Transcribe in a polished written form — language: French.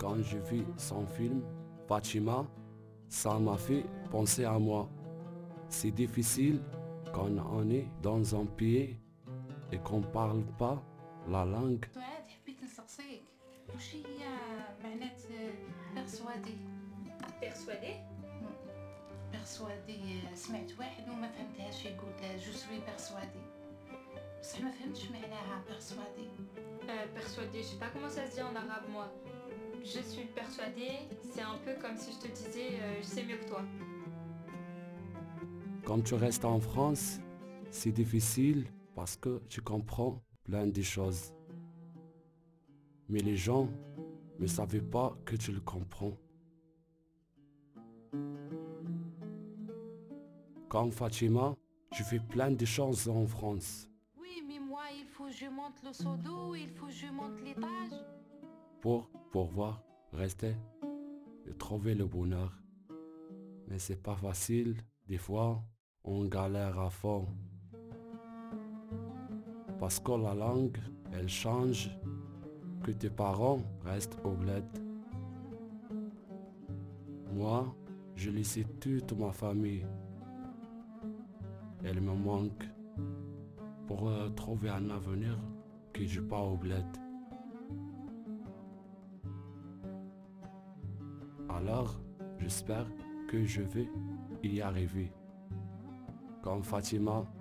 quand j'ai vu son film, Fatima, ça m'a fait penser à moi. C'est difficile quand on est dans un pays et qu'on parle pas la langue. سعاد حبيت نسقسيك وش هي معنات بيرسوادي Persuadée? بيرسوادي سمعت واحد وما فهمتهاش يقول جو سوي بيرسوادي بصح ما فهمتش معناها بيرسوادي Persuadée, je sais pas comment ça se dit en arabe moi. Je suis persuadée, c'est un peu comme si je te disais je sais mieux que toi. Quand tu restes en France, c'est difficile parce que tu comprends plein de choses. Mais les gens ne savaient pas que tu le comprends. Comme Fatima, je fais plein de choses en France. Oui, mais moi, il faut que je monte le seau d'eau, il faut que je monte l'étage. Pour pouvoir rester et trouver le bonheur. Mais c'est pas facile, des fois on galère à fond. Parce que la langue, elle change, que tes parents restent au bled. Moi, je laissais toute ma famille. Elle me manque pour trouver un avenir que j'ai pas au bled. Alors, j'espère que je vais y arriver. Comme Fatima